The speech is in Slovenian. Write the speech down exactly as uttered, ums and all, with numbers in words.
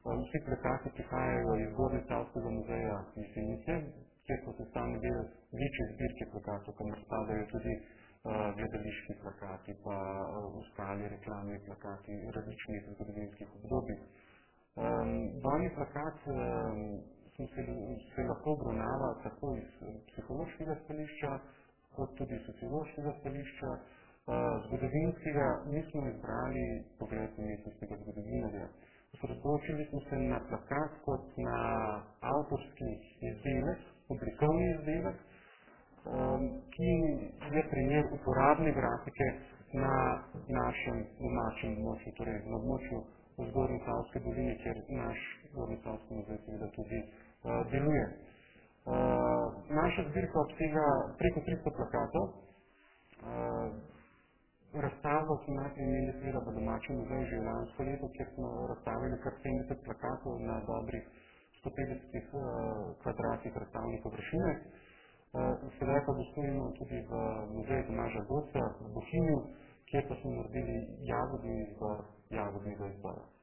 Vsi plakati prihajajo iz Gornjesavskega muzeja Jesenice, kjer so sestavni del večje zbirke plakatov, kamor spadajo tudi gledališki plakati, pa ostali reklamni plakati različnih zgodovinskih obdobij. Bojni plakat se lahko obravnava tako iz psihološkega stališča, kot tudi sociološkega stališča. Zgodovinskega nismo izbrali pogled umetnostnega zgodovinarja. Osredotočili smo se na plakat kot na avtorski izdelek, oblikovni izdelek, ki je primer uporabne grafike na našem domačem območju, torej na območju v Zgornjesavske doline, kjer naš Gornjesavski muzej seveda tudi deluje. Naša zbirka obsega preko tristo plakatov. Razstavo smo najprej imeli seveda v domačem muzeju že lansko leto, kjer smo razstavili kar sedemdeset plakatov na dobrih sto petdeset kvadratih razstavne površine. Sedaj pa gostujemo tudi v muzeju Tomaža Goca v Bohinju, kjer pa smo naredili jagodni izbor jagodnega izbora.